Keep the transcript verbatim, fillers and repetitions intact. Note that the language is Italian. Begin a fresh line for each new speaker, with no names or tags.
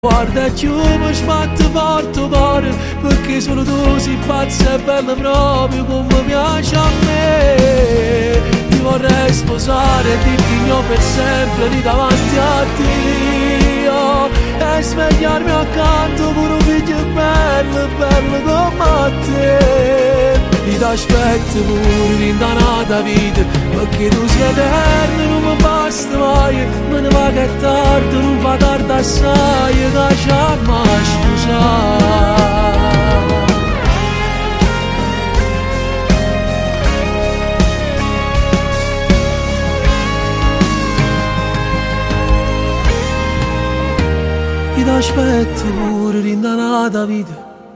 Guarda più mi sbatte forte il cuore, perché solo tu sei pazza e bella proprio come piace a me. Ti vorrei sposare e dirti io per sempre lì davanti a Dio, e svegliarmi accanto pure un figlio bello, bello come te. Ti aspetto pure in danata vita, perché tu sei eterno, non mi basta mai. Me ne va che è tardi, non fa tardi assai, che ci mai sposare. Ti aspetto pure in danata vita,